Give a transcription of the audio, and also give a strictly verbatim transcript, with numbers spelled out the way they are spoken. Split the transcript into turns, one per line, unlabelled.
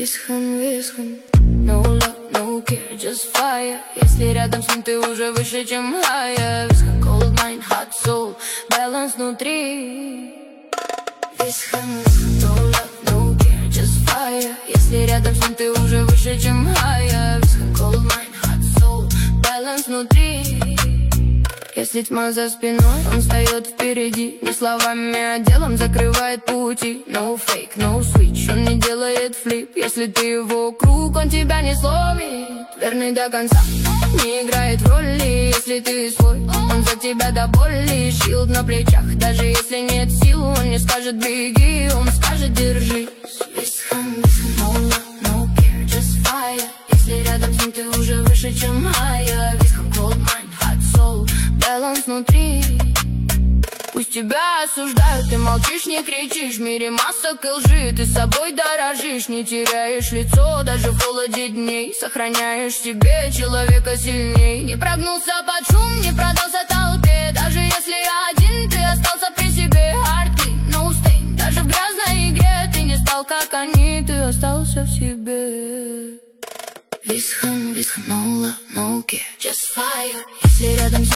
Висхан, висхан, no love, no care, just fire. Если рядом с ним ты уже выше, чем higher. Висхан, cold mind, hot soul, баланс внутри. Висхан, no love, no care, just fire. Если рядом с ним ты уже выше, чем higher. Висхан, cold mind, hot soul, баланс внутри. Если тьма за спиной, он встает впереди. Не словами, а делом закрывает пути. No fake, no switch, он не делает флип. Если ты его круг, он тебя не сломит. Верный до конца, не играет роли. Если ты свой, он за тебя до боли. Щит на плечах, даже если нет сил. Он не скажет беги, он скажет держись. Висхан, висхан, no love, no care, just fire. Если рядом с ним ты уже выше, чем higher. Висхан, cold mind, hot soul, баланс внутри. Пусть тебя осуждают, ты молчишь, не кричишь. В мире масок и лжи, ты собой дорожишь. Не теряешь лицо даже в холоде дней. Сохраняешь в себе человека сильней. Не прогнулся под шум, не продался толпе. Даже если один, ты остался при себе. Hard clean, no stain. Даже в грязной игре ты не стал как они, ты остался в себе. Висхан, висхан, no love, no care, just fire. Если рядом